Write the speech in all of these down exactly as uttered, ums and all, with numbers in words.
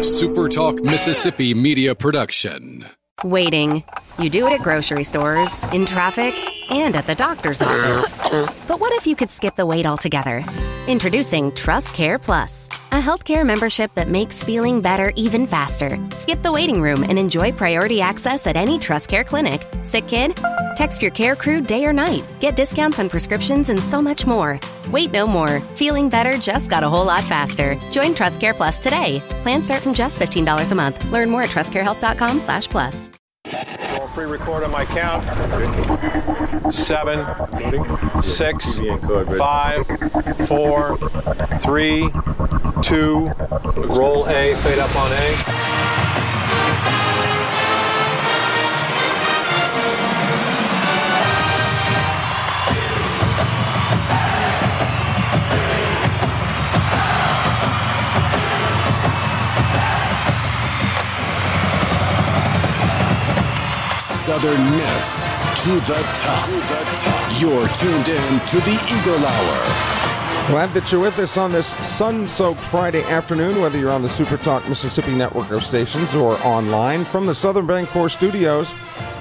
A Super Talk Mississippi media production. Waiting. You do it at grocery stores, in traffic, and at the doctor's office. But what if you could skip the wait altogether? Introducing Trust Care Plus, a healthcare membership that makes feeling better even faster. Skip the waiting room and enjoy priority access at any Trust Care clinic. Sick kid? Text your care crew day or night. Get discounts on prescriptions and so much more. Wait no more. Feeling better just got a whole lot faster. Join Trust Care Plus today. Plans start from just fifteen dollars a month. Learn more at trustcarehealth.com slash plus. I'll pre-record on my count. Seven, six, five, four, three, two, roll A, fade up on A. Southern Miss to the top. To the top. You're tuned in to the Eagle Hour. Glad that you're with us on this sun-soaked Friday afternoon, whether you're on the Super Talk Mississippi network of stations or online from the Southern Bancorp Studios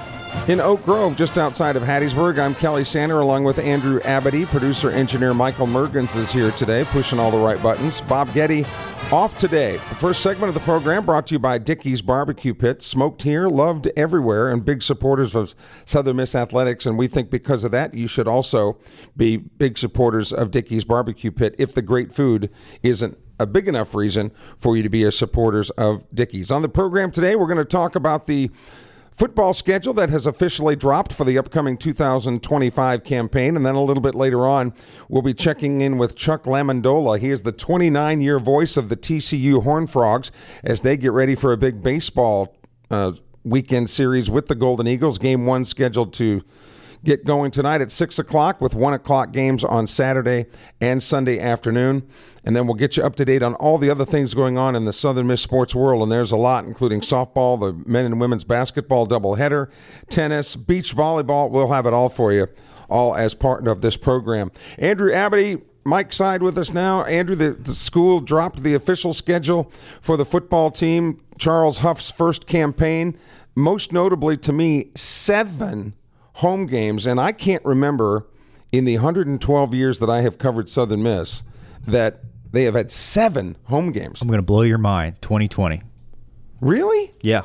in Oak Grove, just outside of Hattiesburg. I'm Kelly Sander, along with Andrew Abity. Producer engineer Michael Mergens is here today, pushing all the right buttons. Bob Getty off today. The first segment of the program brought to you by Dickey's Barbecue Pit. Smoked here, loved everywhere, and big supporters of Southern Miss Athletics. And we think because of that, you should also be big supporters of Dickey's Barbecue Pit if the great food isn't a big enough reason for you to be a supporters of Dickey's. On the program today, we're going to talk about the football schedule that has officially dropped for the upcoming two thousand twenty-five campaign. And then a little bit later on, we'll be checking in with Chuck Lamondola. He is the twenty-nine-year voice of the T C U Horned Frogs as they get ready for a big baseball uh, weekend series with the Golden Eagles. Game one scheduled to get going tonight at six o'clock with one o'clock games on Saturday and Sunday afternoon. And then we'll get you up to date on all the other things going on in the Southern Miss sports world. And there's a lot, including softball, the men and women's basketball doubleheader, tennis, beach volleyball. We'll have it all for you, all as part of this program. Andrew Abity, Mike Side with us now. Andrew, the, the school dropped the official schedule for the football team, Charles Huff's first campaign. Most notably to me, seven home games, and I can't remember in the one hundred twelve years that I have covered Southern Miss that they have had seven home games. I'm going to blow your mind. twenty twenty. Really? Yeah.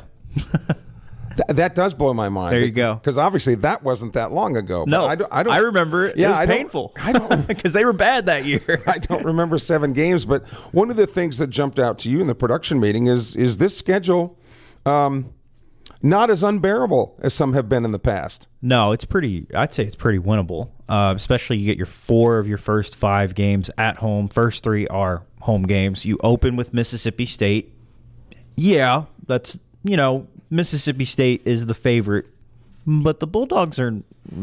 Th- that does blow my mind. There you go. Because obviously that wasn't that long ago. No, I, don't, I, don't, I remember it. Yeah, it was I painful. Don't, I don't because they were bad that year. I don't remember seven games, but one of the things that jumped out to you in the production meeting is is this schedule. Um, Not as unbearable as some have been in the past. No, it's pretty, I'd say it's pretty winnable, uh, especially you get your four of your first five games at home. First three are home games. You open with Mississippi State. Yeah, that's, you know, Mississippi State is the favorite, but the Bulldogs are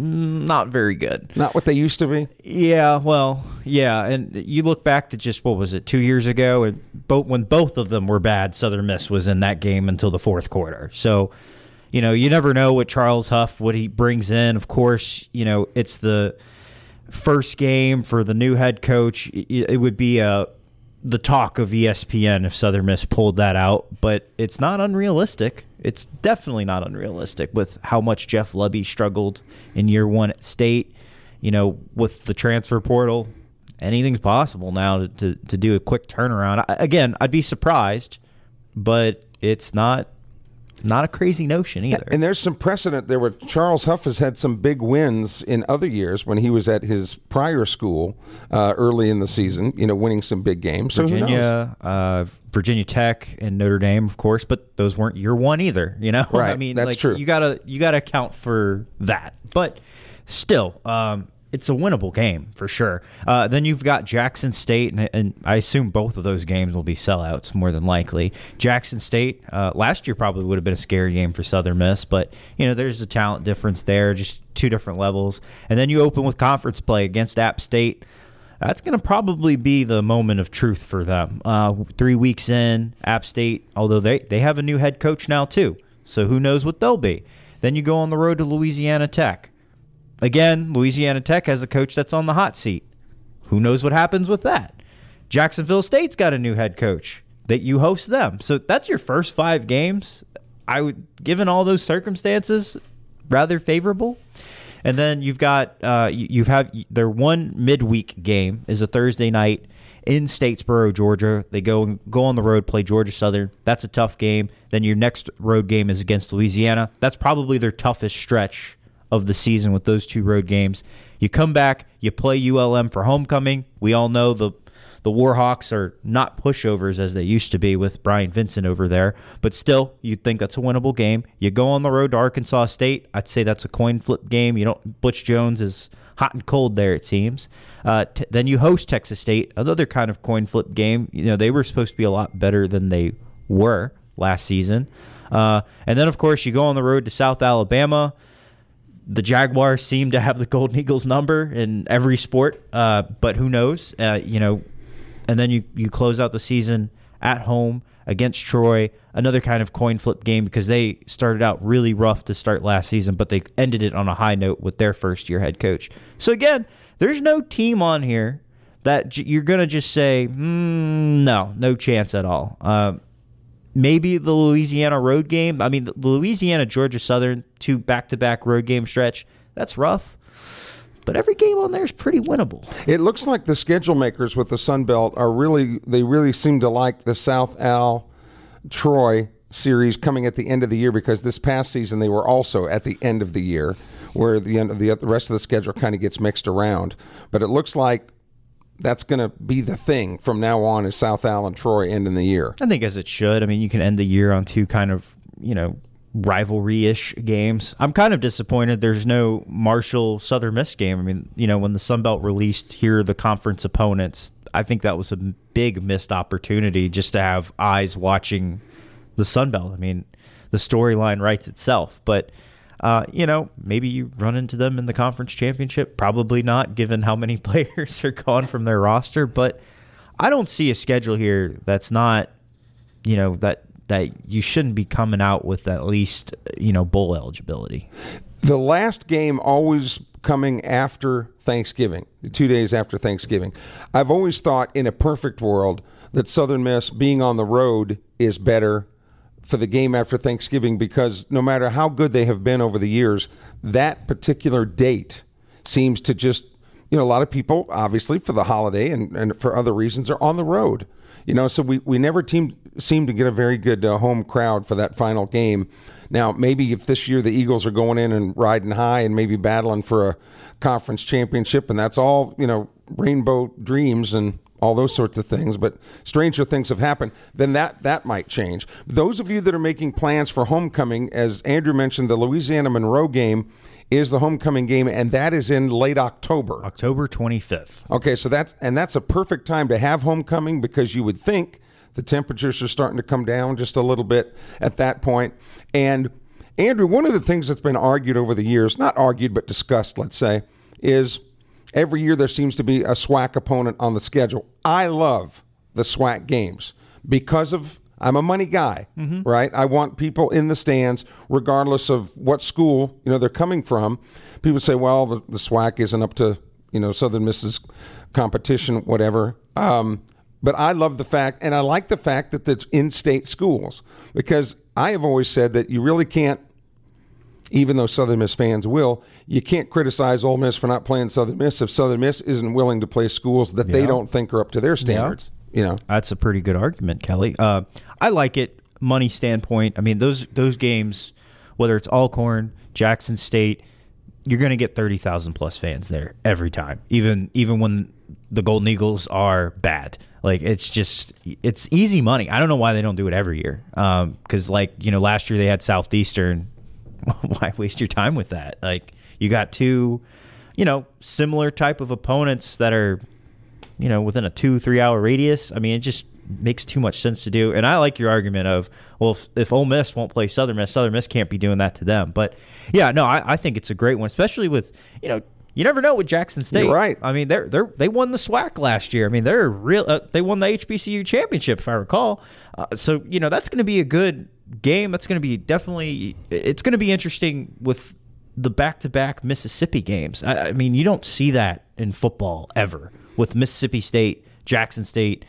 not very good. Not what they used to be? Yeah, well, yeah, and you look back to just, what was it, two years ago, and both, when both of them were bad, Southern Miss was in that game until the fourth quarter. So, you know, you never know what Charles Huff, what he brings in. Of course, you know, it's the first game for the new head coach. It would be a, the talk of E S P N if Southern Miss pulled that out, but it's not unrealistic. It's definitely not unrealistic with how much Jeff Lebby struggled in year one at State. You know, with the transfer portal, anything's possible now to, to, to do a quick turnaround. I, again, I'd be surprised, but it's not not a crazy notion either. And there's some precedent there where Charles Huff has had some big wins in other years when he was at his prior school uh, early in the season, you know, winning some big games. So Virginia, uh, Virginia Tech and Notre Dame, of course, but those weren't year one either, you know? Right, I mean, that's like, true. You gotta, you gotta account for that. But still, um, it's a winnable game for sure. Uh, then you've got Jackson State, and, and I assume both of those games will be sellouts more than likely. Jackson State, uh, last year probably would have been a scary game for Southern Miss, but you know there's a talent difference there, just two different levels. And then you open with conference play against App State. That's going to probably be the moment of truth for them. Uh, three weeks in, App State, although they, they have a new head coach now too, so who knows what they'll be. Then you go on the road to Louisiana Tech. Again, Louisiana Tech has a coach that's on the hot seat. Who knows what happens with that? Jacksonville State's got a new head coach. that you host them. So that's your first five games. I would, given all those circumstances, rather favorable. And then you've got uh, you, you have their one midweek game is a Thursday night in Statesboro, Georgia. They go go on the road, play Georgia Southern. That's a tough game. Then your next road game is against Louisiana. That's probably their toughest stretch of the season with those two road games. You come back, you play U L M for homecoming. We all know the the Warhawks are not pushovers as they used to be with Brian Vincent over there, but still, you'd think that's a winnable game. You go on the road to Arkansas State. I'd say that's a coin flip game. You don't. Butch Jones is hot and cold there, it seems. Uh, t- then you host Texas State, another kind of coin flip game. You know, they were supposed to be a lot better than they were last season. Uh, and then, of course, you go on the road to South Alabama. The Jaguars seem to have the Golden Eagles number in every sport, uh, but who knows? Uh, you know, and then you, you close out the season at home against Troy, another kind of coin flip game because they started out really rough to start last season, but they ended it on a high note with their first-year head coach. So, again, there's no team on here that j- you're going to just say, mm, no, no chance at all. Uh, maybe the Louisiana road game. I mean, the Louisiana, Georgia Southern, two back-to-back road game stretch, that's rough. But every game on there is pretty winnable. It looks like the schedule makers with the Sun Belt are really, they really seem to like the South Al Troy series coming at the end of the year because this past season they were also at the end of the year where the end of the, the rest of the schedule kind of gets mixed around. But it looks like that's going to be the thing from now on is South Al and Troy ending the year. I think as it should. I mean, you can end the year on two kind of, you know, rivalry-ish games. I'm kind of disappointed there's no Marshall Southern Miss game. I mean, you know, when the Sun Belt released here are the conference opponents, I think that was a big missed opportunity just to have eyes watching the Sun Belt. I mean, the storyline writes itself, but uh, you know, maybe you run into them in the conference championship. Probably not, given how many players are gone from their roster. But I don't see a schedule here that's not, you know, that that you shouldn't be coming out with at least, you know, bowl eligibility. The last game always coming after Thanksgiving, two days after Thanksgiving. I've always thought in a perfect world that Southern Miss being on the road is better for the game after Thanksgiving because no matter how good they have been over the years, that particular date seems to just, you know, a lot of people, obviously, for the holiday and, and for other reasons, are on the road. You know, so we, we never team, seem to get a very good uh, home crowd for that final game. Now, maybe if this year the Eagles are going in and riding high and maybe battling for a conference championship, and that's all, you know, rainbow dreams and all those sorts of things, but stranger things have happened, then that, that might change. Those of you that are making plans for homecoming, as Andrew mentioned, the Louisiana Monroe game is the homecoming game, and that is in late October. October twenty-fifth. Okay, so that's and that's a perfect time to have homecoming because you would think the temperatures are starting to come down just a little bit at that point. And Andrew, one of the things that's been argued over the years, not argued but discussed, let's say, is every year there seems to be a SWAC opponent on the schedule. I love the SWAC games because of I'm a money guy, mm-hmm. right? I want people in the stands, regardless of what school, you know, they're coming from. People say, well, the, the SWAC isn't up to, you know, Southern Miss's competition, whatever. Um, but I love the fact, and I like the fact that it's in-state schools, because I have always said that you really can't, even though Southern Miss fans will, you can't criticize Ole Miss for not playing Southern Miss if Southern Miss isn't willing to play schools that yeah. they don't think are up to their standards. Yeah. You know, that's a pretty good argument, Kelly. Uh, I like it, money standpoint. I mean, those those games, whether it's Alcorn, Jackson State, you're going to get thirty thousand plus fans there every time, even even when the Golden Eagles are bad. Like, it's just, it's easy money. I don't know why they don't do it every year. Because, um, like, you know, last year they had Southeastern. Why waste your time with that? Like, you got two, you know, similar type of opponents that are, you know, within a two, three hour radius. I mean, it just makes too much sense to do. And I like your argument of, well, if, if Ole Miss won't play Southern Miss, Southern Miss can't be doing that to them. But yeah, no, I, I think it's a great one, especially with, you know, you never know with Jackson State. You're right. I mean, they're they're they won the SWAC last year. I mean, they're real. Uh, they won the H B C U championship, if I recall. Uh, so you know, that's going to be a good game. That's going to be definitely. It's going to be interesting with the back-to-back Mississippi games. I, I mean, you don't see that in football ever with Mississippi State, Jackson State,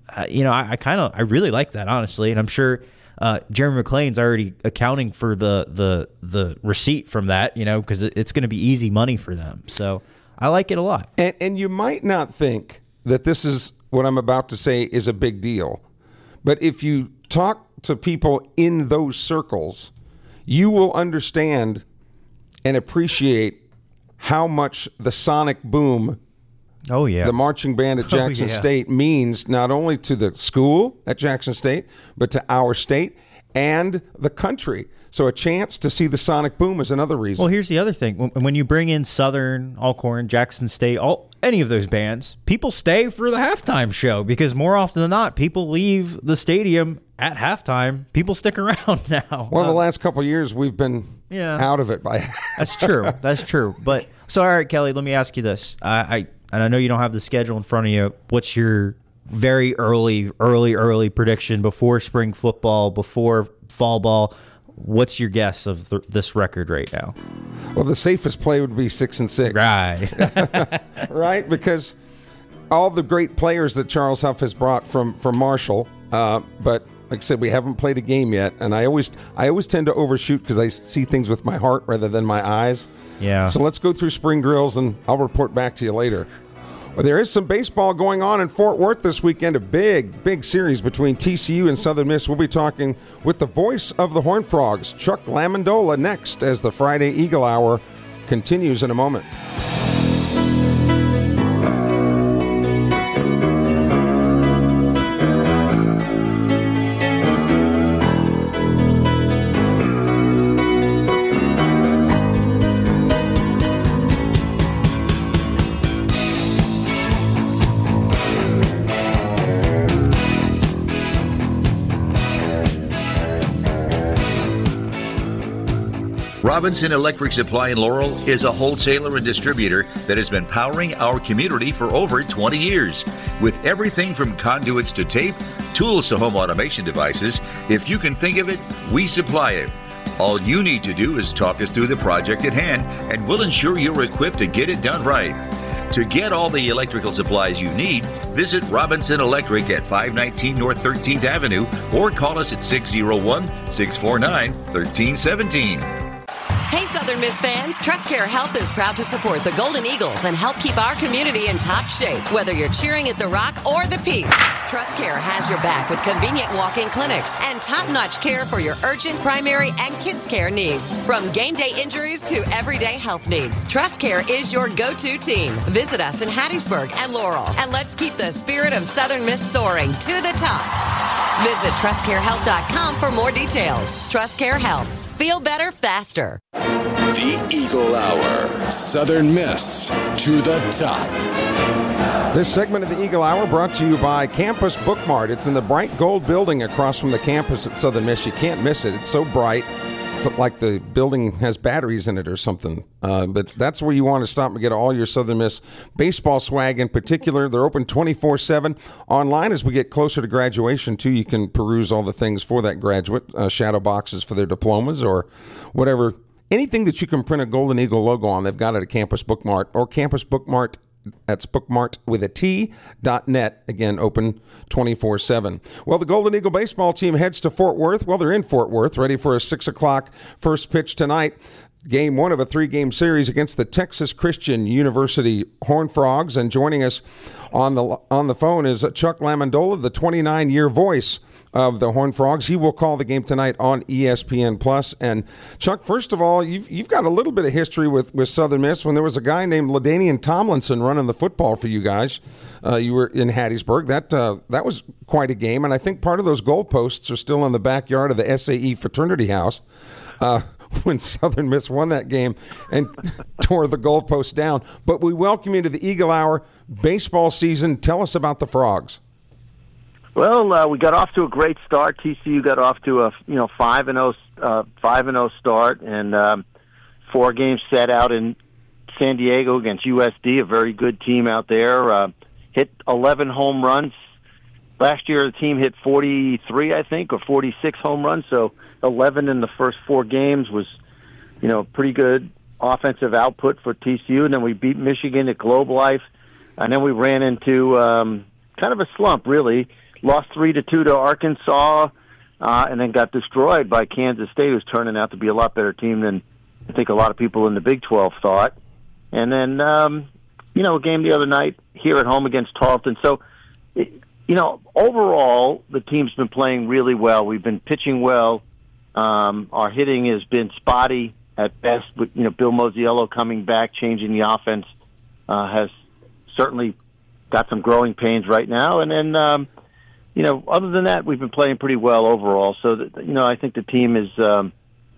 uh, you know, I, I kind of I really like that, honestly, and I'm sure uh, Jeremy McClain's already accounting for the the the receipt from that, you know, because it, it's going to be easy money for them. So I like it a lot. And, and you might not think that this is what I'm about to say is a big deal, but if you talk to people in those circles, you will understand and appreciate how much the sonic boom, oh yeah, the marching band at Jackson oh, yeah. State means not only to the school at Jackson State, but to our state and the country. So a chance to see the sonic boom is another reason. Well, here's the other thing. When, when you bring in Southern, Alcorn, Jackson State, all any of those bands, people stay for the halftime show because more often than not, people leave the stadium at halftime. People stick around now. Well, um, the last couple of years, we've been yeah. out of it by. That's true. That's true. But so, all right, Kelly, let me ask you this. I, I and I know you don't have the schedule in front of you. What's your very early, early, early prediction before spring football, before fall ball? What's your guess of the, this record right now? Well, the safest play would be six and six. Right. Right? Because all the great players that Charles Huff has brought from, from Marshall, uh, but like I said, we haven't played a game yet, and I always I always tend to overshoot because I see things with my heart rather than my eyes. Yeah. So let's go through spring drills, and I'll report back to you later. Well, there is some baseball going on in Fort Worth this weekend, a big, big series between T C U and Southern Miss. We'll be talking with the voice of the Horned Frogs, Chuck Lamondola, next as the Friday Eagle Hour continues in a moment. Robinson Electric Supply in Laurel is a wholesaler and distributor that has been powering our community for over twenty years. With everything from conduits to tape, tools to home automation devices, if you can think of it, we supply it. All you need to do is talk us through the project at hand, and we'll ensure you're equipped to get it done right. To get all the electrical supplies you need, visit Robinson Electric at five nineteen North thirteenth Avenue or call us at six oh one, six four nine, one three one seven. Hey, Southern Miss fans, TrustCare Health is proud to support the Golden Eagles and help keep our community in top shape, whether you're cheering at the Rock or the Peak. TrustCare has your back with convenient walk-in clinics and top-notch care for your urgent, primary, and kids' care needs. From game day injuries to everyday health needs, TrustCare is your go-to team. Visit us in Hattiesburg and Laurel, and let's keep the spirit of Southern Miss soaring to the top. Visit trust care health dot com for more details. TrustCare Health. Feel better faster. The Eagle Hour. Southern Miss to the top. This segment of the Eagle Hour brought to you by Campus Bookmart. It's in the bright gold building across from the campus at Southern Miss. You can't miss it. It's so bright. It's like the building has batteries in it or something. Uh, but that's where you want to stop and get all your Southern Miss baseball swag in particular. They're open twenty-four seven. Online as we get closer to graduation, too, you can peruse all the things for that graduate, uh, shadow boxes for their diplomas or whatever. Anything that you can print a Golden Eagle logo on, they've got it at Campus Bookmart or Campus Bookmart. That's bookmart with a T dot net. Again, open twenty-four seven. Well, the Golden Eagle baseball team heads to Fort Worth. Well, they're in Fort Worth, ready for a six o'clock first pitch tonight. Game one of a three-game series against the Texas Christian University Horned Frogs. And joining us on the on the phone is Chuck Lamondola, the twenty-nine-year voice of the Horned Frogs. He will call the game tonight on E S P N Plus. And Chuck, first of all, you've you've got a little bit of history with, with Southern Miss. When there was a guy named LaDainian Tomlinson running the football for you guys, uh, you were in Hattiesburg. That uh, that was quite a game. And I think part of those goalposts are still in the backyard of the S A E fraternity house. Uh, when Southern Miss won that game and tore the goalpost down. But we welcome you to the Eagle Hour baseball season. Tell us about the Frogs. Well, uh, we got off to a great start. T C U got off to a you know five and zero uh, five and zero start, and um, four games set out in San Diego against U S D, a very good team out there. Uh, hit eleven home runs. Last year, the team hit forty-three, I think, or forty-six home runs. So eleven in the first four games was, you know, pretty good offensive output for T C U. And then we beat Michigan at Globe Life, and then we ran into um, kind of a slump, really. lost three to two to Arkansas, uh, and then got destroyed by Kansas State, who's turning out to be a lot better team than I think a lot of people in the Big twelve thought. And then, um, you know, a game the other night here at home against Tarleton. So, it, you know, overall, the team's been playing really well. We've been pitching well. Um, our hitting has been spotty at best. But, you know, Bill Mosiello coming back, changing the offense, uh, has certainly got some growing pains right now. And then, um, you know, other than that, we've been playing pretty well overall. So, that, you know, I think the team is um,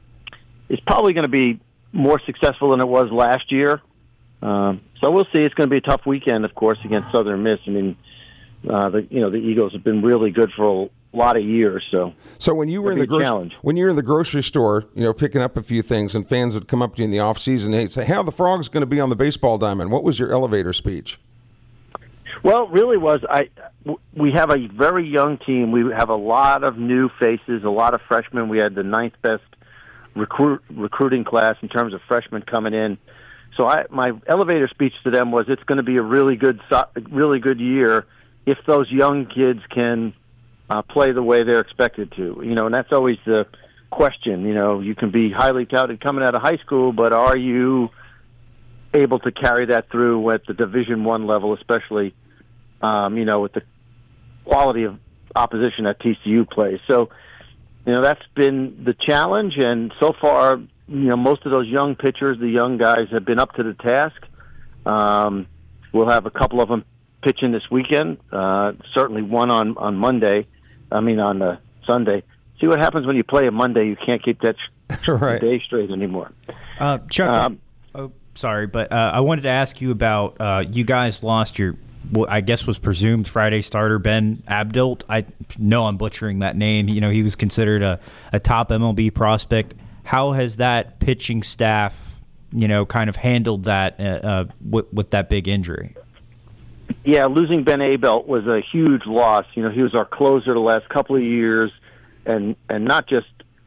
is probably going to be more successful than it was last year. Um, so we'll see. It's going to be a tough weekend, of course, against Southern Miss. I mean, uh, the you know the Eagles have been really good for a lot of years. So, so when you were in the gro- when you were in the grocery store, you know, picking up a few things, and fans would come up to you in the off season, and they'd say, "How the Frogs going to be on the baseball diamond?" What was your elevator speech? Well, it really was. I we have a very young team. We have a lot of new faces, a lot of freshmen. We had the ninth best recruit recruiting class in terms of freshmen coming in. So I, my elevator speech to them was, it's going to be a really good, really good year if those young kids can uh, play the way they're expected to. You know, and that's always the question. You know, you can be highly touted coming out of high school, but are you able to carry that through at the Division One level, especially, um, you know, with the quality of opposition that T C U plays? So, you know, that's been the challenge, and so far, you know, most of those young pitchers, the young guys, have been up to the task. Um, we'll have a couple of them pitching this weekend. Uh, certainly one on, on Monday. I mean, on uh, Sunday. See what happens when you play a Monday. You can't keep that sh- right. day straight anymore. Uh, Chuck, um, oh, sorry, but uh, I wanted to ask you about uh, you guys lost your, what I guess was presumed Friday starter, Ben Abdilt. I know I'm butchering that name. You know, he was considered a, a top M L B prospect. How has that pitching staff, you know, kind of handled that uh, uh, with, with that big injury? Yeah, losing Ben Abdilt was a huge loss. You know, he was our closer the last couple of years, and and not just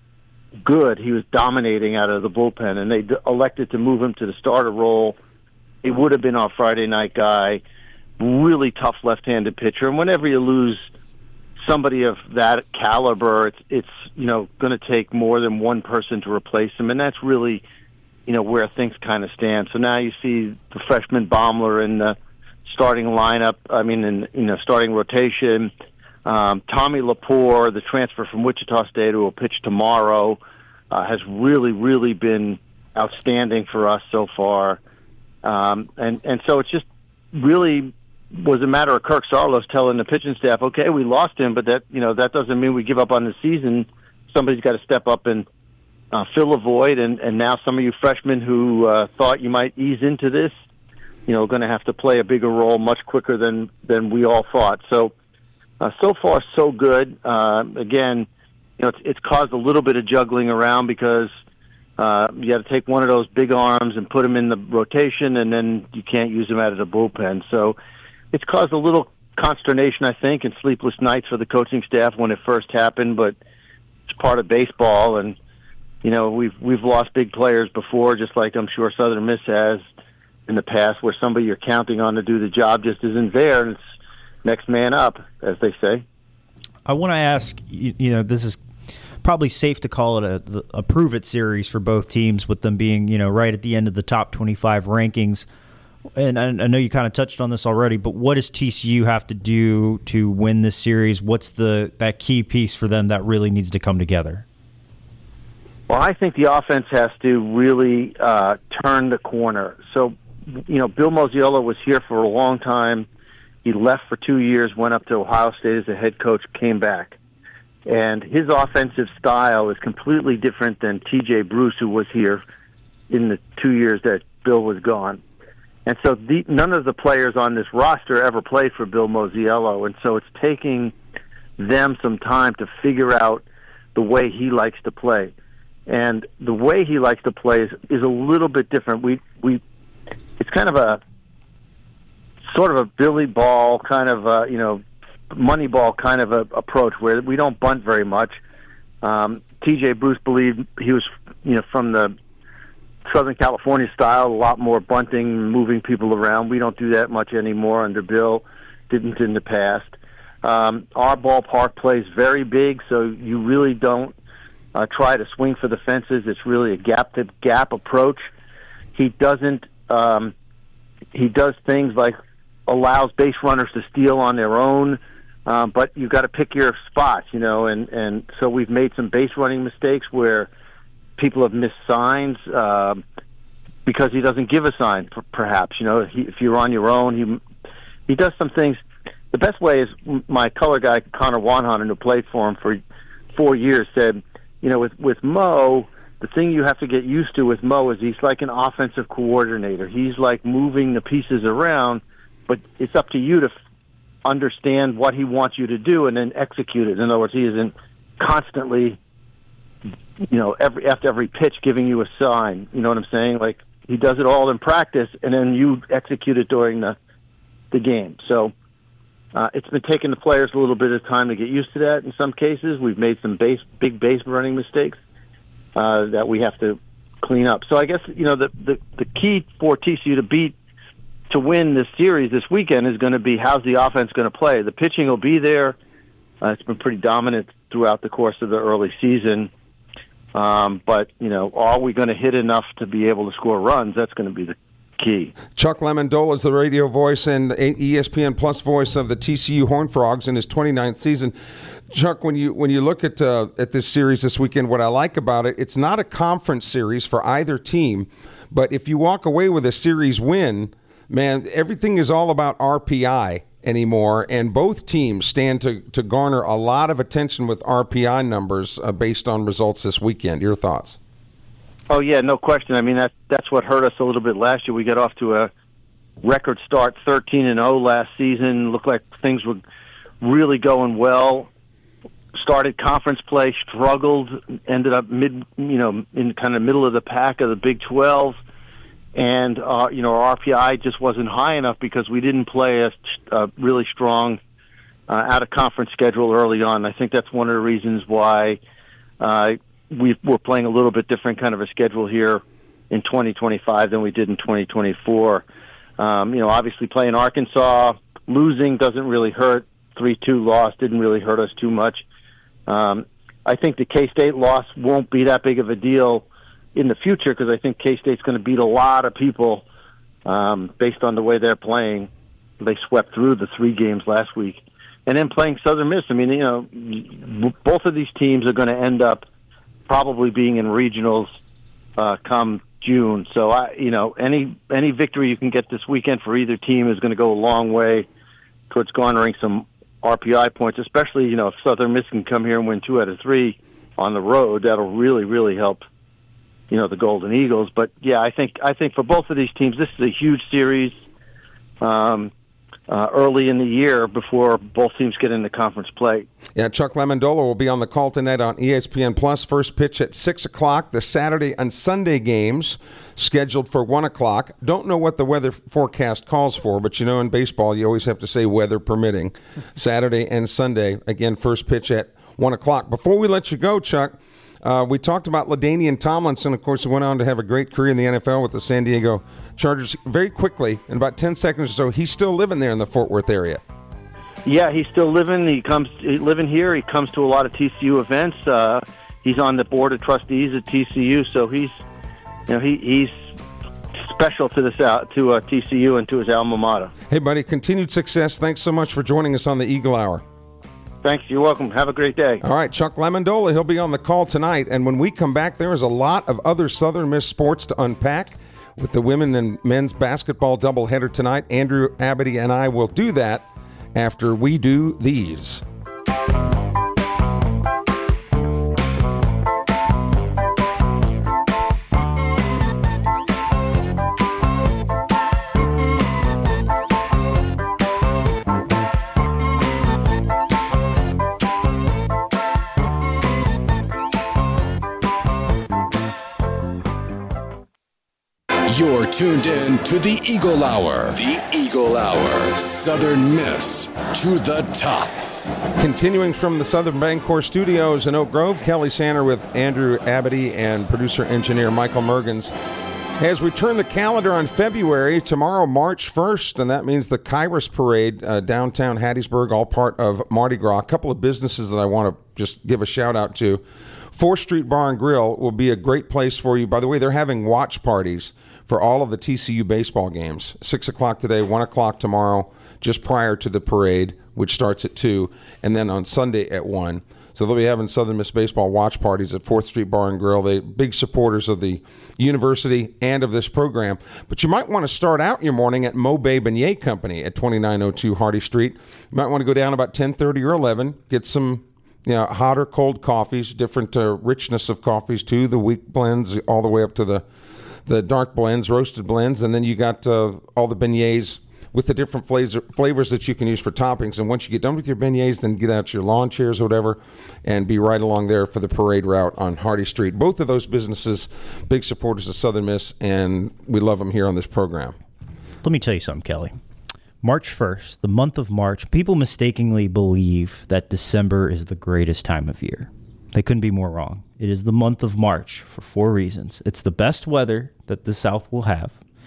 good, he was dominating out of the bullpen, and they d- elected to move him to the starter role. He would have been our Friday night guy. Really tough left-handed pitcher, and whenever you lose somebody of that caliber, it's it's you know going to take more than one person to replace him, and that's really you know where things kind of stand. So now you see the freshman Baumler in the starting lineup. I mean, in you know starting rotation. Um, Tommy Lepore, the transfer from Wichita State, who will pitch tomorrow, uh, has really really been outstanding for us so far, um, and and so it's just really was a matter of Kirk Sarlos telling the pitching staff, okay, we lost him, but that you know that doesn't mean we give up on the season. Somebody's got to step up and uh, fill a void, and, and now some of you freshmen who uh, thought you might ease into this, you know, are going to have to play a bigger role much quicker than, than we all thought. So, uh, so far, so good. Uh, again, you know, it's, it's caused a little bit of juggling around because uh, you got to take one of those big arms and put them in the rotation, and then you can't use them out of the bullpen. So it's caused a little consternation, I think, and sleepless nights for the coaching staff when it first happened, but it's part of baseball, and, you know, we've we've lost big players before, just like I'm sure Southern Miss has in the past, where somebody you're counting on to do the job just isn't there, and it's next man up, as they say. I want to ask, you, you know, this is probably safe to call it a, a prove-it series for both teams, with them being, you know, right at the end of the top twenty-five rankings. And I, I know you kind of touched on this already, but what does T C U have to do to win this series? What's the that key piece for them that really needs to come together? Well, I think the offense has to really uh, turn the corner. So, you know, Bill Mosiello was here for a long time. He left for two years, went up to Ohio State as a head coach, came back. And his offensive style is completely different than T J Bruce, who was here in the two years that Bill was gone. And so the, none of the players on this roster ever played for Bill Mosiello, and so it's taking them some time to figure out the way he likes to play. And the way he likes to play is, is a little bit different. We we it's kind of a sort of a Billy Ball kind of a, you know money ball kind of a approach where we don't bunt very much. Um, T J Bruce believed he was you know from the Southern California style, a lot more bunting, moving people around. We don't do that much anymore under Bill, didn't in the past. Um, our ballpark plays very big, so you really don't uh, try to swing for the fences. It's really a gap-to-gap approach. He doesn't. Um, he does things like allows base runners to steal on their own, um, but you've got to pick your spots, you know. And, and so we've made some base running mistakes where people have missed signs uh, because he doesn't give a sign. Perhaps, you know, he, if you're on your own, he he does some things. The best way is my color guy, Connor Wanhonen, who played for him for four years, said, you know, with, with Mo, the thing you have to get used to with Mo is he's like an offensive coordinator. He's like moving the pieces around, but it's up to you to f- understand what he wants you to do and then execute it. In other words, he isn't constantly, you know, every after every pitch giving you a sign. You know what I'm saying? Like, he does it all in practice, and then you execute it during the, the game. So, Uh, it's been taking the players a little bit of time to get used to that. In some cases, we've made some base, big base running mistakes uh, that we have to clean up. So I guess, you know, the, the the key for T C U to beat, to win this series this weekend is going to be how's the offense going to play. The pitching will be there. Uh, it's been pretty dominant throughout the course of the early season. Um, but, you know, are we going to hit enough to be able to score runs? That's going to be the key. Chuck Lemondola is the radio voice and E S P N Plus voice of the T C U Horned Frogs in his twenty-ninth season. Chuck, when you when you look at uh, at this series this weekend, what I like about it, it's not a conference series for either team, but if you walk away with a series win, man, everything is all about R P I anymore, and both teams stand to, to garner a lot of attention with R P I numbers uh, based on results this weekend. Your thoughts? Oh, yeah, no question. I mean, that, that's what hurt us a little bit last year. We got off to a record start, thirteen and oh last season. Looked like things were really going well. Started conference play, struggled, ended up mid, you know, in kind of middle of the pack of the Big twelve. And, uh, you know, our R P I just wasn't high enough because we didn't play a, a really strong uh, out-of-conference schedule early on. I think that's one of the reasons why uh, we we're playing a little bit different kind of a schedule here in twenty twenty-five than we did in twenty twenty-four. Um, you know, obviously playing Arkansas, losing doesn't really hurt. three two loss didn't really hurt us too much. Um, I think the K-State loss won't be that big of a deal in the future because I think K-State's going to beat a lot of people um, based on the way they're playing. They swept through the three games last week. And then playing Southern Miss, I mean, you know, both of these teams are going to end up probably being in regionals uh, come June. So, I, you know, any any victory you can get this weekend for either team is going to go a long way towards garnering some R P I points, especially, you know, if Southern Miss can come here and win two out of three on the road. That'll really, really help, you know, the Golden Eagles. But, yeah, I think I think for both of these teams, this is a huge series um, uh, early in the year before both teams get into conference play. Yeah, Chuck Lemondola will be on the call tonight on E S P N Plus. First pitch at six o'clock. The Saturday and Sunday games scheduled for one o'clock. Don't know what the weather forecast calls for, but you know in baseball you always have to say weather permitting. Saturday and Sunday, again, first pitch at one o'clock. Before we let you go, Chuck, uh, we talked about LaDainian Tomlinson, of course, who went on to have a great career in the N F L with the San Diego Chargers. Very quickly, in about ten seconds or so, he's still living there in the Fort Worth area. Yeah, he's still living. He comes he, living here. He comes to a lot of T C U events. Uh, he's on the board of trustees at T C U, so he's, you know, he he's special to this out to uh, T C U and to his alma mater. Hey, buddy, continued success. Thanks so much for joining us on the Eagle Hour. Thanks. You're welcome. Have a great day. All right, Chuck Lemondola, he'll be on the call tonight, and when we come back, there is a lot of other Southern Miss sports to unpack with the women and men's basketball doubleheader tonight. Andrew Abity and I will do that after we do these. You're tuned in to the Eagle Hour. The Eagle Hour. Southern Miss to the top. Continuing from the Southern Bancorp Studios in Oak Grove, Kelly Sander with Andrew Abity and producer-engineer Michael Mergens. As we turn the calendar on February, tomorrow, March first, and that means the Kairos Parade, uh, downtown Hattiesburg, all part of Mardi Gras. A couple of businesses that I want to just give a shout out to. fourth Street Bar and Grill will be a great place for you. By the way, they're having watch parties for all of the T C U baseball games. six o'clock today, one o'clock tomorrow, just prior to the parade, which starts at two, and then on Sunday at one. So they'll be having Southern Miss baseball watch parties at fourth Street Bar and Grill. They're big supporters of the university and of this program. But you might want to start out your morning at Mo Bay Beignet Company at twenty-nine oh two Hardy Street. You might want to go down about ten thirty or eleven, get some you know, hot or cold coffees, different uh, richness of coffees too, the weak blends all the way up to the, the dark blends, roasted blends. And then you got uh, all the beignets with the different flavors, flavors that you can use for toppings. And once you get done with your beignets, then get out your lawn chairs or whatever and be right along there for the parade route on Hardy Street. Both of those businesses, big supporters of Southern Miss, and we love them here on this program. Let me tell you something, Kelly. March first, the month of March, people mistakenly believe that December is the greatest time of year. They couldn't be more wrong. It is the month of March for four reasons. It's the best weather that the South will have.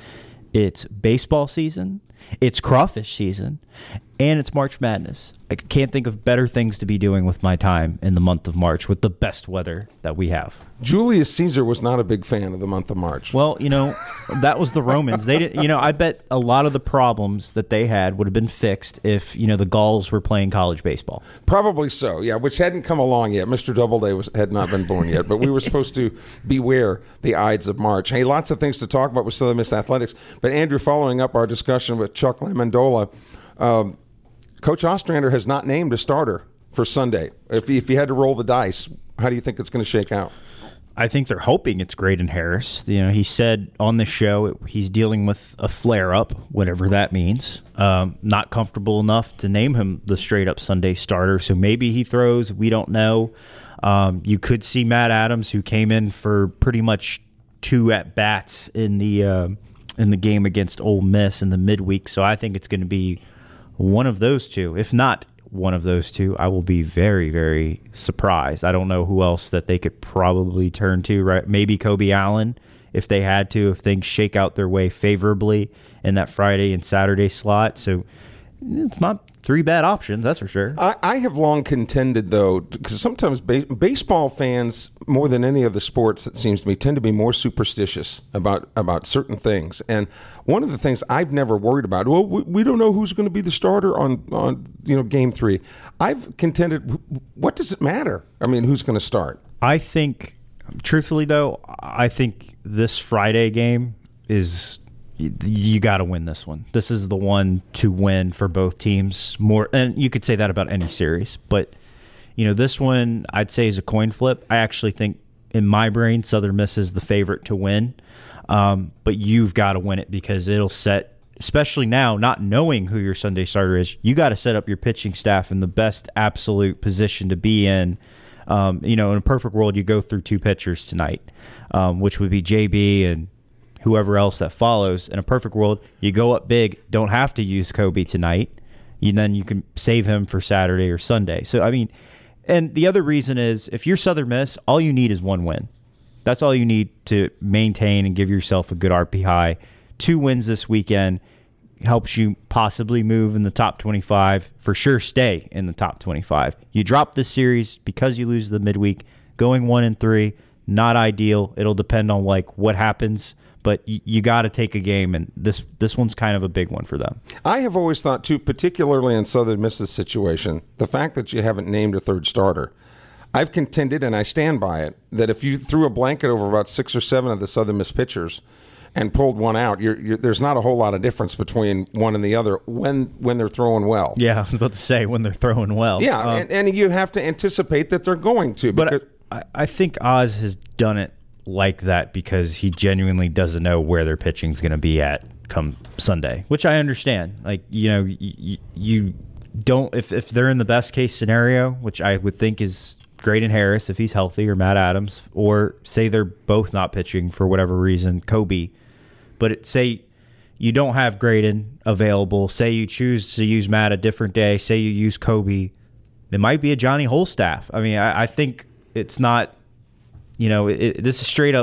It's baseball season. It's crawfish season, and it's March Madness. I can't think of better things to be doing with my time in the month of March with the best weather that we have. Julius Caesar was not a big fan of the month of March. Well, you know, that was the Romans. They didn't, you know, I bet a lot of the problems that they had would have been fixed if, you know, the Gauls were playing college baseball. Probably so, yeah, which hadn't come along yet. Mister Doubleday was, had not been born yet, but we were supposed to beware the Ides of March. Hey, lots of things to talk about with Southern Miss Athletics, but Andrew, following up our discussion with Chuck Lamandola, um, Coach Ostrander has not named a starter for Sunday. If he, if he had to roll the dice, how do you think it's going to shake out? I think they're hoping it's Graydon Harris. You know, he said on the show it, he's dealing with a flare-up, whatever that means. Um, not comfortable enough to name him the straight-up Sunday starter, so maybe he throws. We don't know. Um, you could see Matt Adams, who came in for pretty much two at-bats in the uh, in the game against Ole Miss in the midweek, so I think it's going to be one of those two. If not one of those two, I will be very, very surprised. I don't know who else that they could probably turn to, right? Maybe Kobe Allen, if they had to, if things shake out their way favorably in that Friday and Saturday slot. So it's not three bad options, that's for sure. I, I have long contended, though, because sometimes ba- baseball fans, more than any of the sports, it seems to me, tend to be more superstitious about, about certain things. And one of the things I've never worried about, well, we, we don't know who's going to be the starter on, on you know game three. I've contended, what does it matter? I mean, who's going to start? I think, truthfully, though, I think this Friday game is... You got to win this one. This is the one to win for both teams. More, and you could say that about any series, but you know this one I'd say is a coin flip. I actually think, in my brain, Southern Miss is the favorite to win, um, but you've got to win it because it'll set, especially now, not knowing who your Sunday starter is. You got to set up your pitching staff in the best absolute position to be in. Um, you know, in a perfect world, you go through two pitchers tonight, um, which would be J B and whoever else that follows. In a perfect world, you go up big, don't have to use Kobe tonight. You, then you can save him for Saturday or Sunday. So, I mean, and the other reason is if you're Southern Miss, all you need is one win. That's all you need to maintain and give yourself a good R P I. Two wins this weekend helps you possibly move in the top twenty-five, for sure stay in the top twenty-five. You drop this series because you lose the midweek. Going one and three, not ideal. It'll depend on like what happens. But you, you got to take a game, and this this one's kind of a big one for them. I have always thought, too, particularly in Southern Miss's situation, the fact that you haven't named a third starter, I've contended, and I stand by it, that if you threw a blanket over about six or seven of the Southern Miss pitchers and pulled one out, you're, you're, there's not a whole lot of difference between one and the other when when they're throwing well. Yeah, I was about to say when they're throwing well. Yeah, um, and, and you have to anticipate that they're going to. But I, I think Oz has done it like that because he genuinely doesn't know where their pitching is going to be at come Sunday, which I understand. Like, you know, you, you don't, if, if they're in the best case scenario, which I would think is Graydon Harris, if he's healthy, or Matt Adams, or say they're both not pitching for whatever reason, Kobe, but it, say you don't have Graydon available, say you choose to use Matt a different day, say you use Kobe, it might be a Johnny Holstaff. I mean, I, I think it's not, You know, it, this is straight up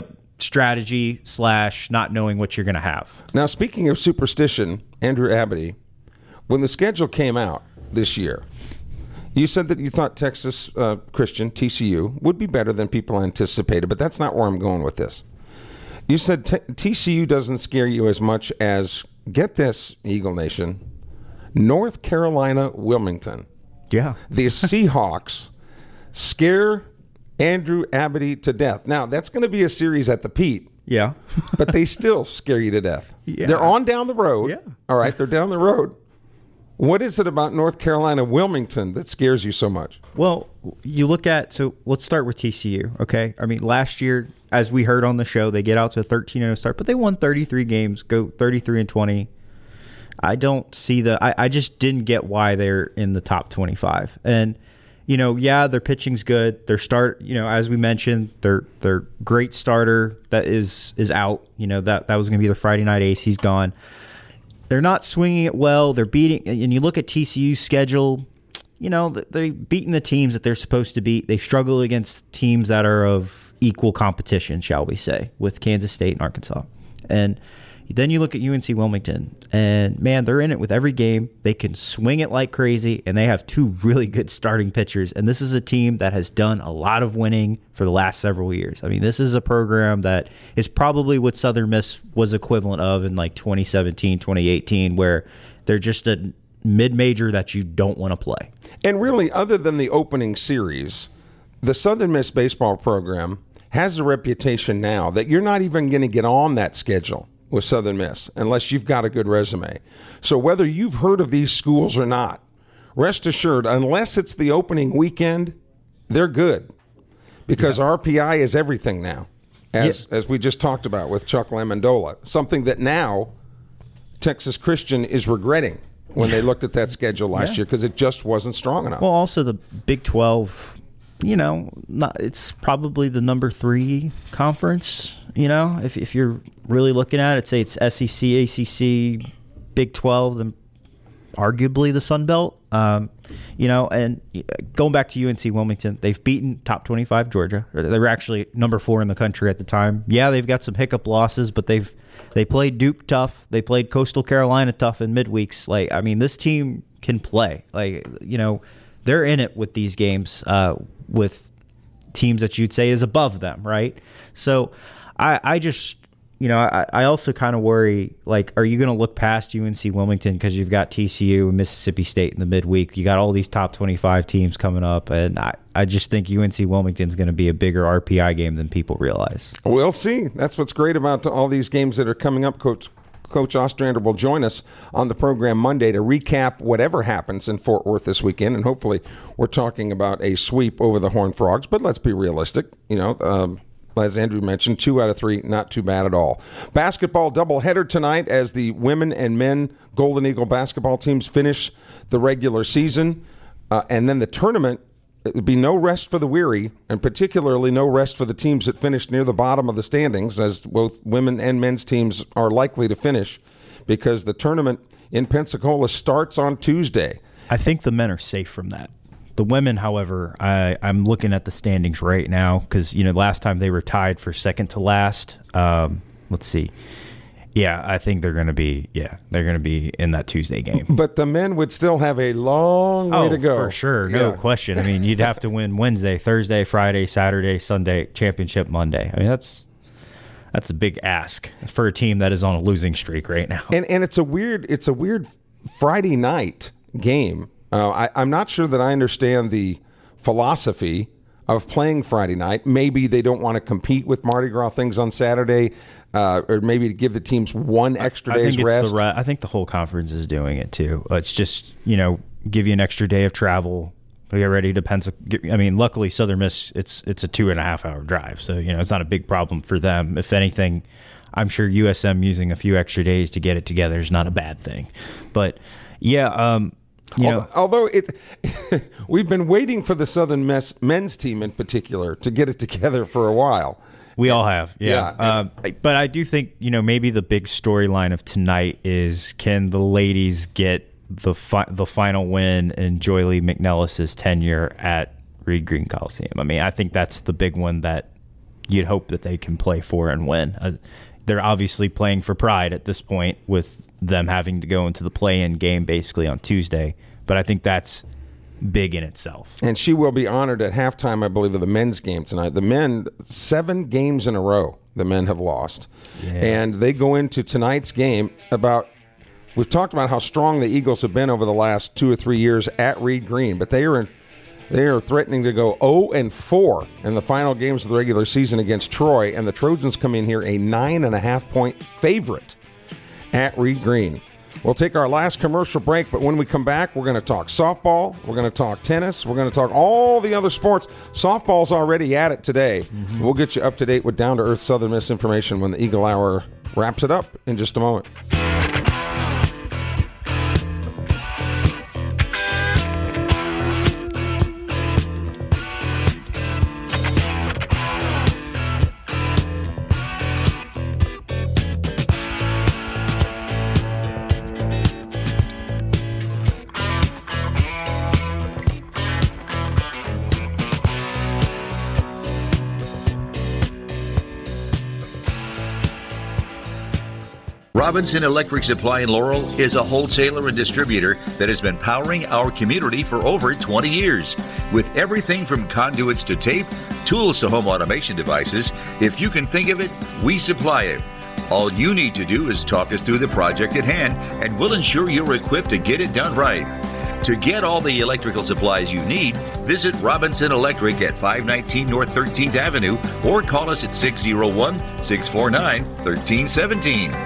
strategy slash not knowing what you're going to have. Now, speaking of superstition, Andrew Abity, when the schedule came out this year, you said that you thought Texas uh, Christian, T C U, would be better than people anticipated, but that's not where I'm going with this. You said t- T C U doesn't scare you as much as, get this, Eagle Nation, North Carolina Wilmington. Yeah. The Seahawks scare Andrew Abity to death. Now, that's going to be a series at the Pete. Yeah. But they still scare you to death. Yeah. They're on down the road. Yeah. All right, they're down the road. What is it about North Carolina Wilmington that scares you so much? Well, you look at, so let's start with T C U, okay? I mean, last year, as we heard on the show, they get out to a thirteen and oh start, but they won thirty-three games, go thirty-three and twenty. I don't see the, I, I just didn't get why they're in the top twenty-five. And, you know, yeah, their pitching's good. Their start, you know, as we mentioned, their their great starter that is is out. You know, that, that was going to be the Friday night ace. He's gone. They're not swinging it well. They're beating, and you look at T C U's schedule, you know, they've beaten the teams that they're supposed to beat. They struggle against teams that are of equal competition, shall we say, with Kansas State and Arkansas. And then you look at U N C Wilmington, and man, they're in it with every game. They can swing it like crazy, and they have two really good starting pitchers. And this is a team that has done a lot of winning for the last several years. I mean, this is a program that is probably what Southern Miss was equivalent of in like twenty seventeen, twenty eighteen, where they're just a mid-major that you don't want to play. And really, other than the opening series, the Southern Miss baseball program has a reputation now that you're not even going to get on that schedule with Southern Miss unless you've got a good resume. So whether you've heard of these schools or not, rest assured, unless it's the opening weekend, they're good because yeah. R P I is everything now, as yeah. as we just talked about with Chuck Lamondola, something that now Texas Christian is regretting when they looked at that schedule last yeah. year because it just wasn't strong enough. Well, also the Big twelve, you know, not, it's probably the number three conference. You know, if if you're really looking at it, say it's S E C, A C C, Big twelve, then arguably the Sun Belt. Um, you know, and going back to U N C Wilmington, they've beaten top twenty-five Georgia. They were actually number four in the country at the time. Yeah, they've got some hiccup losses, but they've they played Duke tough. They played Coastal Carolina tough in midweeks. Like, I mean, this team can play. Like, you know, they're in it with these games uh, with teams that you'd say is above them, right? So I, I just, you know, I, I also kind of worry, like, are you going to look past U N C Wilmington because you've got T C U and Mississippi State in the midweek? You got all these top twenty-five teams coming up, and I, I just think U N C Wilmington's going to be a bigger R P I game than people realize. We'll see. That's what's great about all these games that are coming up. Coach Coach Ostrander will join us on the program Monday to recap whatever happens in Fort Worth this weekend, and hopefully we're talking about a sweep over the Horned Frogs, but let's be realistic, you know, um, as Andrew mentioned, two out of three, not too bad at all. Basketball doubleheader tonight as the women and men Golden Eagle basketball teams finish the regular season. Uh, and then the tournament, it would be no rest for the weary, and particularly no rest for the teams that finished near the bottom of the standings, as both women and men's teams are likely to finish, because the tournament in Pensacola starts on Tuesday. I think the men are safe from that. The women, however, I, I'm looking at the standings right now because, you know, last time they were tied for second to last. Um, let's see. Yeah, I think they're going to be, yeah, they're going to be in that Tuesday game. But the men would still have a long way oh, to go. For sure. No yeah. question. I mean, you'd have to win Wednesday, Thursday, Friday, Saturday, Sunday, championship Monday. I mean, that's that's a big ask for a team that is on a losing streak right now. And and it's a weird, it's a weird Friday night game. Uh, I, I'm not sure that I understand the philosophy of playing Friday night. Maybe they don't want to compete with Mardi Gras things on Saturday, uh, or maybe to give the teams one extra I day's think it's rest. The re- I think the whole conference is doing it too. It's just, you know, give you an extra day of travel. Get ready to Pensacola. I mean, luckily Southern Miss, it's it's a two and a half hour drive, so you know it's not a big problem for them. If anything, I'm sure U S M using a few extra days to get it together is not a bad thing. But yeah. Um, You know, Although it, we've been waiting for the Southern Miss men's team in particular to get it together for a while. We all have, yeah. yeah. Um, but I do think, you know, maybe the big storyline of tonight is, can the ladies get the fi- the final win in Joy Lee McNellis's tenure at Reed Green Coliseum? I mean, I think that's the big one that you'd hope that they can play for and win. Uh, they're obviously playing for pride at this point with them having to go into the play-in game basically on Tuesday, but I think that's big in itself. And she will be honored at halftime, I believe, of the men's game tonight. The men, seven games in a row, the men have lost. Yeah. And they go into tonight's game about, we've talked about how strong the Eagles have been over the last two or three years at Reed Green, but they are in, they are threatening to go oh and four in the final games of the regular season against Troy, and the Trojans come in here a nine and a half point favorite at Reed Green. We'll take our last commercial break, but when we come back, we're going to talk softball, we're going to talk tennis, we're going to talk all the other sports. Softball's already at it today. Mm-hmm. We'll get you up to date with down-to-earth Southern Miss information when the Eagle Hour wraps it up in just a moment. Robinson Electric Supply in Laurel is a wholesaler and distributor that has been powering our community for over twenty years. With everything from conduits to tape, tools to home automation devices, if you can think of it, we supply it. All you need to do is talk us through the project at hand, and we'll ensure you're equipped to get it done right. To get all the electrical supplies you need, visit Robinson Electric at five nineteen North thirteenth Avenue or call us at six oh one, six four nine, one three one seven.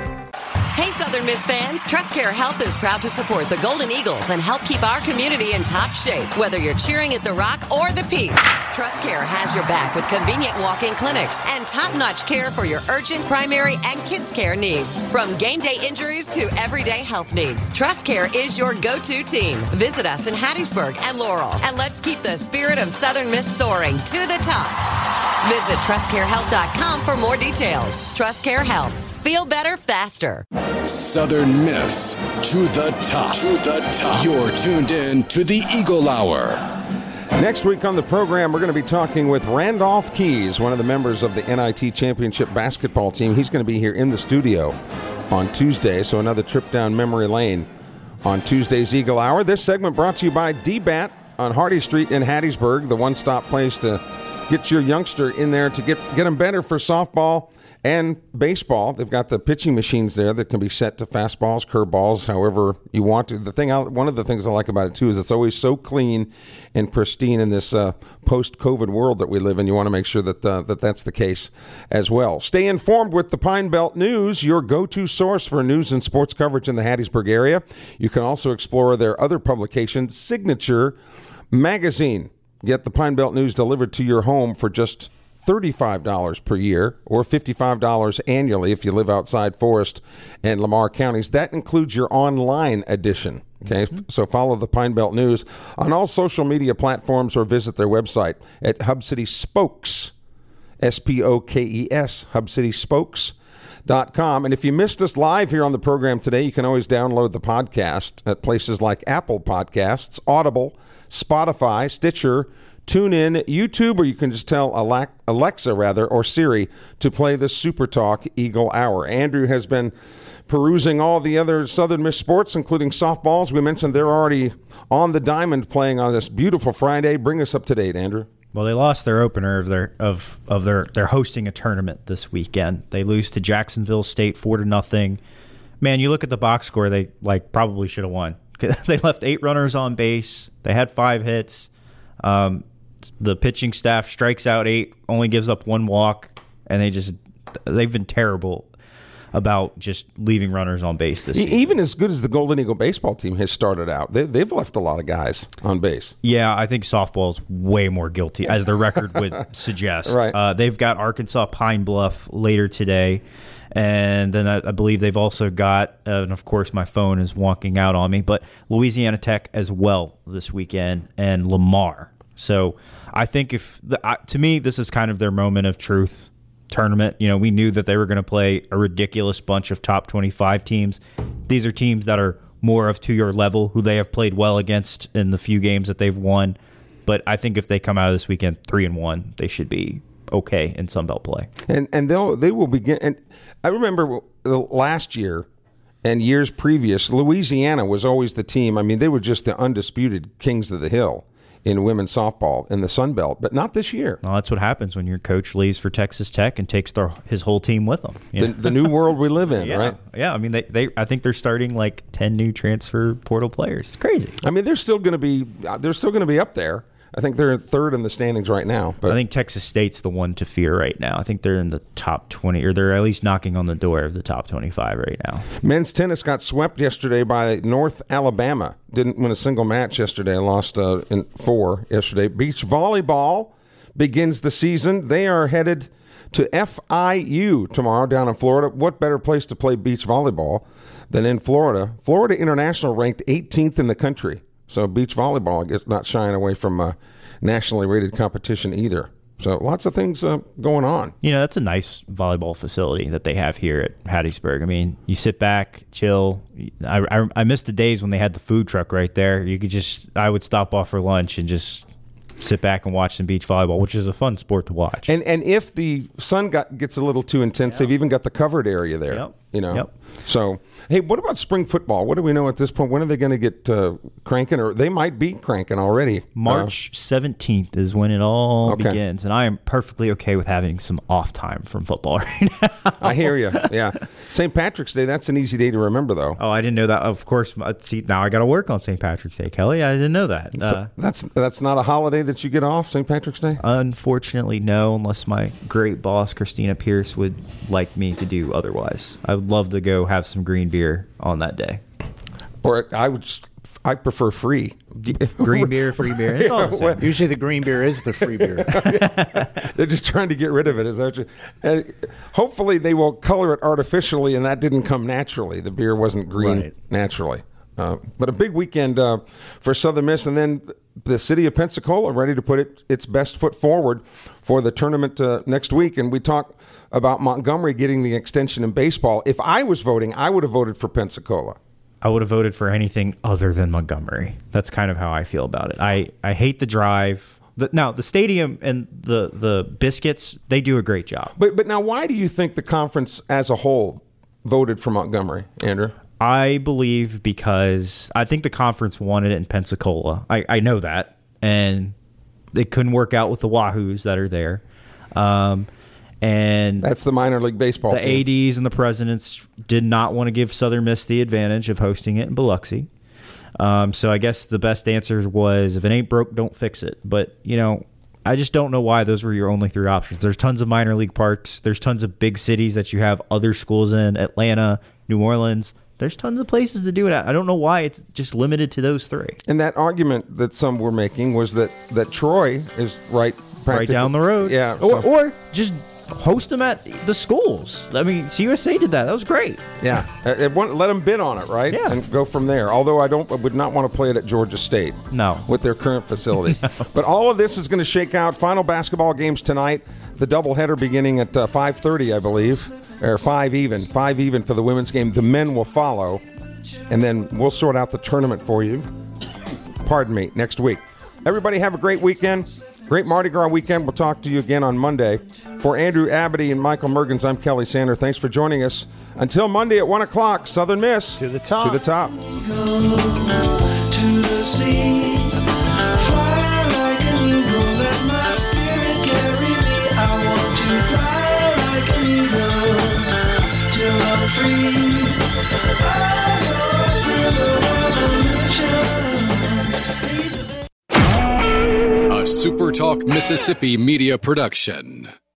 Hey, Southern Miss fans, TrustCare Health is proud to support the Golden Eagles and help keep our community in top shape, whether you're cheering at the Rock or the Peak. TrustCare has your back with convenient walk-in clinics and top-notch care for your urgent, primary, and kids' care needs. From game day injuries to everyday health needs, TrustCare is your go-to team. Visit us in Hattiesburg and Laurel, and let's keep the spirit of Southern Miss soaring to the top. Visit trust care health dot com for more details. TrustCare Health. Feel better faster. Southern Miss to the top. To the top. You're tuned in to the Eagle Hour. Next week on the program, we're going to be talking with Randolph Keys, one of the members of the N I T Championship basketball team. He's going to be here in the studio on Tuesday, so another trip down memory lane on Tuesday's Eagle Hour. This segment brought to you by D-Bat on Hardy Street in Hattiesburg, the one-stop place to get your youngster in there to get, get them better for softball and baseball. They've got the pitching machines there that can be set to fastballs, curveballs, however you want to. The thing, I, one of the things I like about it too is it's always so clean and pristine in this uh, post-COVID world that we live in. You want to make sure that uh, that that's the case as well. Stay informed with the Pine Belt News, your go-to source for news and sports coverage in the Hattiesburg area. You can also explore their other publication, Signature Magazine. Get the Pine Belt News delivered to your home for just thirty-five dollars per year or fifty-five dollars annually if you live outside Forest and Lamar counties. That includes your online edition. Okay, mm-hmm. So follow the Pine Belt News on all social media platforms or visit their website at Hub City Spokes, S P O K E S, hub city spokes dot com. And if you missed us live here on the program today, you can always download the podcast at places like Apple Podcasts, Audible, Spotify, Stitcher, TuneIn, YouTube, or you can just tell Alexa, rather, or Siri to play the Super Talk Eagle Hour. Andrew has been perusing all the other Southern Miss sports, including softballs. We mentioned they're already on the diamond playing on this beautiful Friday. Bring us up to date, Andrew. Well, they lost their opener of their of of their they're hosting a tournament this weekend. They lose to Jacksonville State four to nothing. Man, you look at the box score, they like probably should have won. They left eight runners on base. They had five hits. Um, the pitching staff strikes out eight, only gives up one walk, and they just they've been terrible about just leaving runners on base this season. Even as good as the Golden Eagle baseball team has started out, they, they've left a lot of guys on base. Yeah, I think softball is way more guilty, as their record would suggest. Right. Uh, they've got Arkansas Pine Bluff later today, and then I, I believe they've also got, uh, and of course my phone is wonking out on me, but Louisiana Tech as well this weekend, and Lamar. So I think if the, uh, to me, this is kind of their moment of truth tournament. You know, we knew that they were going to play a ridiculous bunch of top twenty-five teams. These are teams that are more of to your level, who they have played well against in the few games that they've won. But I think if they come out of this weekend three and one, they should be okay in Sun Belt play. And and they'll they will begin. And I remember last year and years previous, Louisiana was always the team. I mean, they were just the undisputed kings of the hill in women's softball in the Sun Belt, but not this year. Well, that's what happens when your coach leaves for Texas Tech and takes their, his whole team with him. The, the new world we live in, yeah. right? Yeah, I mean, they, they I think they're starting like ten new transfer portal players. It's crazy. I mean, they're still going to be they're still going to be up there. I think they're third in the standings right now. But I think Texas State's the one to fear right now. I think they're in the top twenty, or they're at least knocking on the door of the top twenty-five right now. Men's tennis got swept yesterday by North Alabama. Didn't win a single match yesterday. Lost uh, in four yesterday. Beach volleyball begins the season. They are headed to F I U tomorrow down in Florida. What better place to play beach volleyball than in Florida? Florida International ranked eighteenth in the country. So beach volleyball, I guess, not shying away from a nationally rated competition either. So lots of things uh, going on. You know, that's a nice volleyball facility that they have here at Hattiesburg. I mean, you sit back, chill. I, I, I miss the days when they had the food truck right there. You could just, I would stop off for lunch and just sit back and watch some beach volleyball, which is a fun sport to watch. And and if the sun got, gets a little too intense, yep. they've even got the covered area there. Yep. You know. Yep. So, hey, what about spring football? What do we know at this point? When are they going to get uh, cranking? Or they might be cranking already. March seventeenth is when it all okay. begins, and I am perfectly okay with having some off time from football right now. I hear you. Yeah, Saint Patrick's Day. That's an easy day to remember, though. Oh, I didn't know that. Of course. See, now I got to work on Saint Patrick's Day, Kelly. I didn't know that. So uh, that's that's not a holiday that you get off, Saint Patrick's Day. Unfortunately, no. Unless my great boss Christina Pierce would like me to do otherwise. I would love to go have some green beer on that day. Or I would just, I prefer free. Green beer, free beer. It's all the same. Well, usually the green beer is the free beer. They're just trying to get rid of it. Is that what you, uh, hopefully they will color it artificially, and that didn't come naturally. The beer wasn't green right. naturally. Uh, but a big weekend uh, for Southern Miss, and then the city of Pensacola ready to put it, its best foot forward for the tournament uh, next week. And we talk about Montgomery getting the extension in baseball. If I was voting, I would have voted for Pensacola. I would have voted for anything other than Montgomery. That's kind of how I feel about it. I, I hate the drive. The, now, the stadium and the, the Biscuits, they do a great job. But but now, why do you think the conference as a whole voted for Montgomery, Andrew? I believe because I think the conference wanted it in Pensacola. I, I know that. And they couldn't work out with the Wahoos that are there. Um, and that's the minor league baseball the team. A Ds and the presidents did not want to give Southern Miss the advantage of hosting it in Biloxi. Um, so I guess the best answer was, if it ain't broke, don't fix it. But, you know, I just don't know why those were your only three options. There's tons of minor league parks. There's tons of big cities that you have other schools in, Atlanta, New Orleans. There's tons of places to do it at. I don't know why it's just limited to those three. And that argument that some were making was that, that Troy is right right down the road. Yeah. Or, so. or just host them at the schools. I mean, C U S A did that. That was great. Yeah. It, it, let them bid on it, right? Yeah. And go from there. Although I don't, I would not want to play it at Georgia State. No. With their current facility. No. But all of this is going to shake out. Final basketball games tonight. The doubleheader beginning at uh, five thirty, I believe. Or five even. Five even for the women's game. The men will follow. And then we'll sort out the tournament for you. Pardon me, next week. Everybody have a great weekend. Great Mardi Gras weekend. We'll talk to you again on Monday. For Andrew Abity and Michael Mergens, I'm Kelly Sander. Thanks for joining us. Until Monday at one o'clock, Southern Miss. To the top. To the top. To the sea. Fly like an eagle. Let my spirit carry me. I want to fly like an eagle. Till I'm free. A SuperTalk Mississippi media production.